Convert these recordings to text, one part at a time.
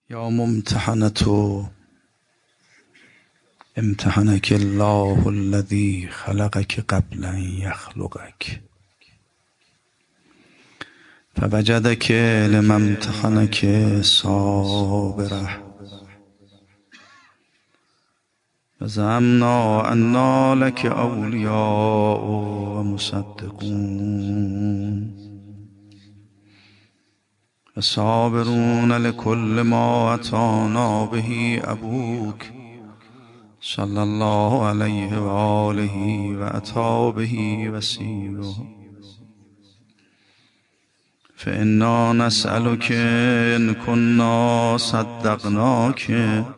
یا ممتحنة امتحنك الله الذي خلقك قبل ان يخلقك فوجدك لما امتحنك صابرة وزعمنا أنا لك أولياء ومصدقون وصابرون لكل ما أتانا به أبوك صلى الله عليه وآله وأتى به وسيله فإنا نسألك إن كنا صدقناك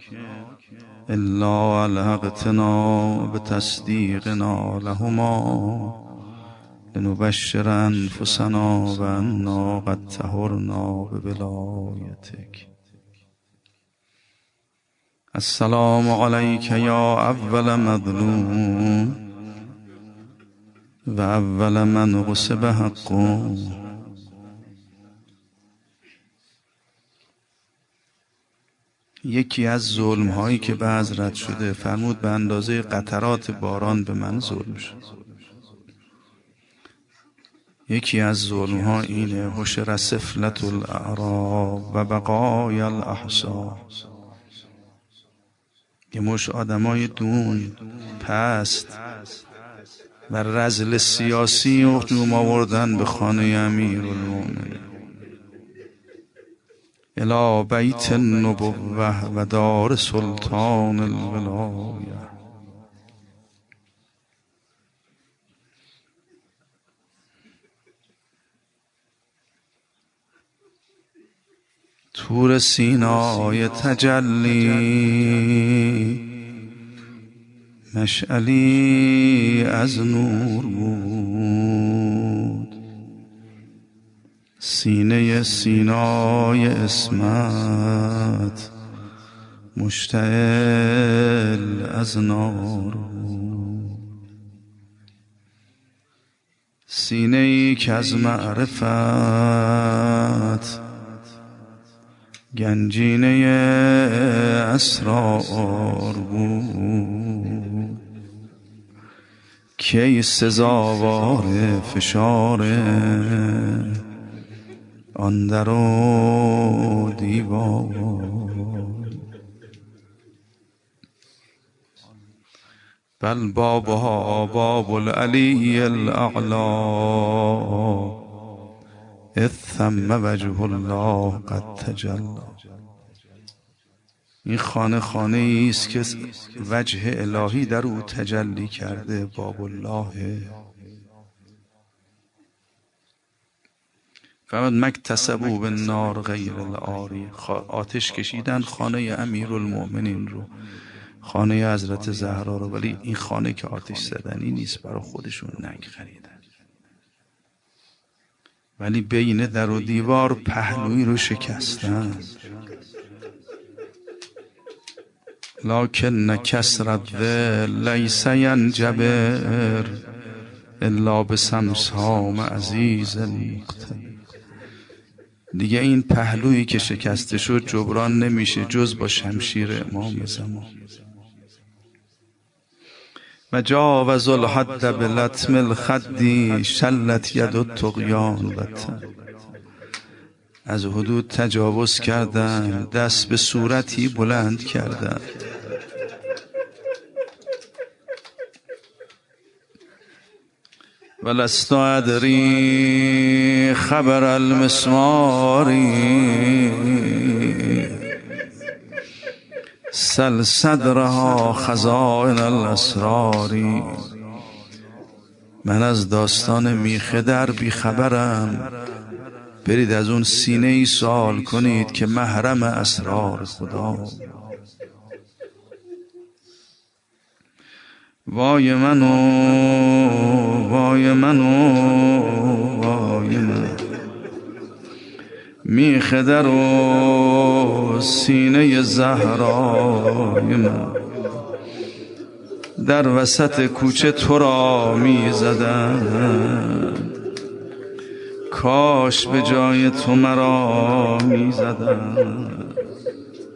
إلا ألحقتنا بتصديقنا لهما لنبشر أنفسنا بأننا قد طهرنا بولايتك. السلام عليك يا أول مظلوم وأول من غصب حقه. یکی از ظلم هایی که به حضرت شده فرمود به اندازه قطرات باران به من ظلم شد. یکی از ظلم ها اینه حشر سفلة الاعراب و بقای الاحساب. یه مش آدمای دون پست و رذل سیاسی هجوم آوردن به خانه امیرالمومنین الی بیت النبوة و دار سلطان الولایه. طور سینای تجلی مشعلی از نور بود، سینه سینای اسمت مشتعل از نار بود، سینه ای که از معرفت گنجینه اسرار بود، کی سزاوار فشار آن در و دیوار. بل بابها باب العلی الاعلی اذ ثم وجه الله قد تجلی. این خانه خانه است که وجه الهی در او تجلی کرده، باب الله. فقط مکتسبوا بالنار غیر العاری. آتش کشیدن خانه امیرالمومنین رو، خانه حضرت زهرا رو، ولی این خانه که آتش زدنی نیست، برای خودشون ننگ خریدن. ولی بین در و دیوار پهلوی رو شکستن. لکن کسر الذل لیس ینجبر الا بسمسام عزیز المقتدر. دیگه این پهلویی که شکسته شد جبران نمیشه جز با شمشیر امام زمان. و جاوز الحد بلطم الخد شلت ید الطغیان و از حدود تجاوز کردن، دست به صورتی بلند کردن. ولست ادری خبر المسماری سل صدرها خزائن الاسرار. من از داستان میخه در بیخبرم، برید از اون سینه ای سوال کنید که محرم اسرار خدا. وای منو وای منو وای من، میخه در و سینه زهرای من، در وسط کوچه تو را میزدن، کاش به جای تو مرا میزدن.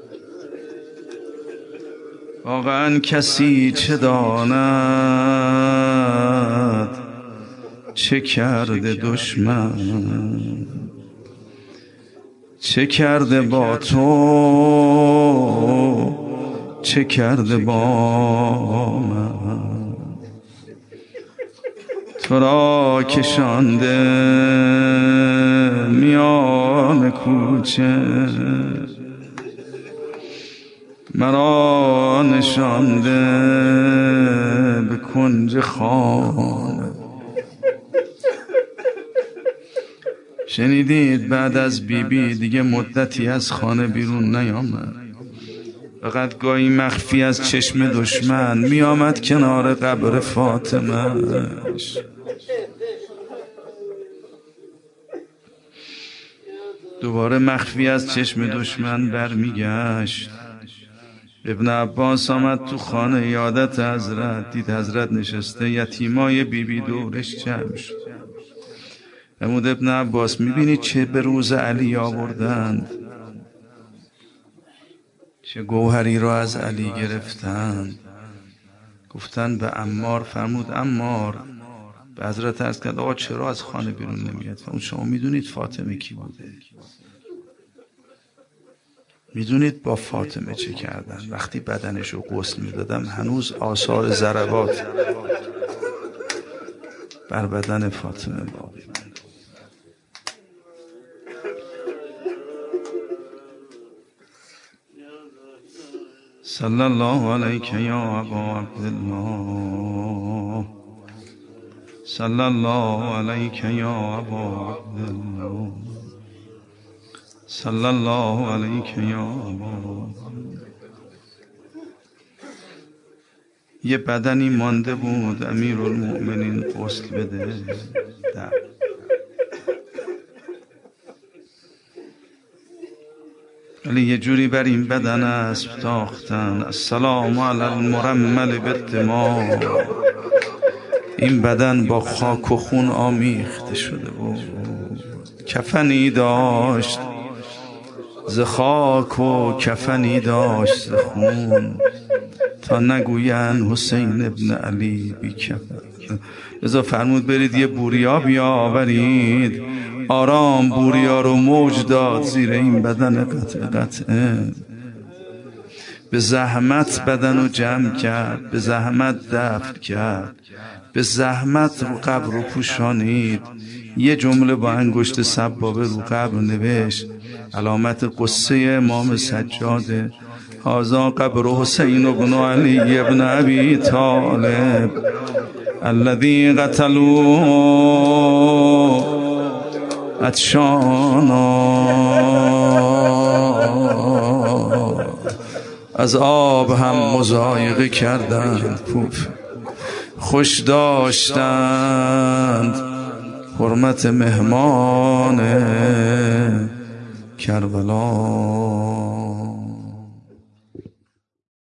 واقعا کسی چه داند چه کرده دشمن، چه کرده با تو، چه کرده با من. تو را کشانده میان کوچه، مرا نشانده به کنج خانه. شنیدید بعد از بیبی دیگه مدتی از خانه بیرون نیامد، فقط گاهی مخفی از چشم دشمن میآمد کنار قبر فاطمه‌اش. دوباره مخفی از چشم دشمن برمیگشت. ابن عباس آمد تو خانه یادت حضرت، دید حضرت نشسته، یتیمای بیبی دورش جمع شد. فرمود ابن عباس میبینی چه به روز علی آوردند، چه گوهری را از علی گرفتند. گفتن به عمار. فرمود عمار به حضرت عرض کرد آقا چرا از خانه بیرون نمیاد؟ فرمود شما میدونید فاطمه کی بوده؟ میدونید با فاطمه چه کردن؟ وقتی بدنش رو غسل میدادم هنوز آثار ضربات بر بدن فاطمه باقی بود. صلی الله علیک یا ابا عبدالله، صلی الله علیک یا ابا عبدالله، صلی الله علیک یا ابا. یه بدنی مانده بود امیرالمؤمنین غسل بده، ولی یه جوری بر این بدن اسب تاختن. السلام علی المرمل بالدماء. این بدن با خاک و خون آمیخته شده بود. کفنی داشت ز خاک و کفنی داشت ز خون، تا نگوین حسین ابن علی بی کفن. لذا فرمود برید یه بوریا بیاورید. آرام بوریا رو موج داد زیر این بدن قطعه. به زحمت بدن رو جمع کرد، به زحمت دفن کرد، به زحمت رو قبر رو پوشانید. یه جمله با انگشت سبابه رو قبر نوشت، علامت قصه امام سجاده: هذا قبر حسین بن علی ابن ابی طالب الذی قتلوه عطشانا. از آب هم مضایقه کردند، خوش داشتند حرمت مهمان کربلا.